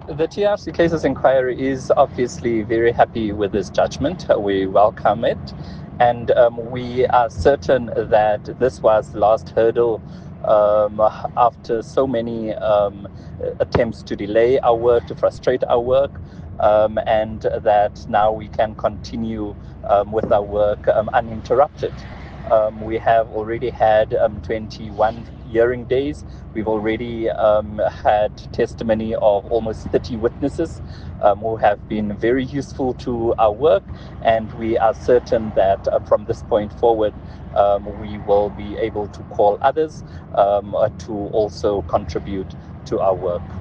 The TRC Cases Inquiry is obviously very happy with this judgment. We welcome it, and we are certain that this was the last hurdle after so many attempts to delay our work, to frustrate our work, and that now we can continue with our work uninterrupted. We have already had 21 hearing days. We've already had testimony of almost 30 witnesses who have been very useful to our work, and we are certain that from this point forward, we will be able to call others to also contribute to our work.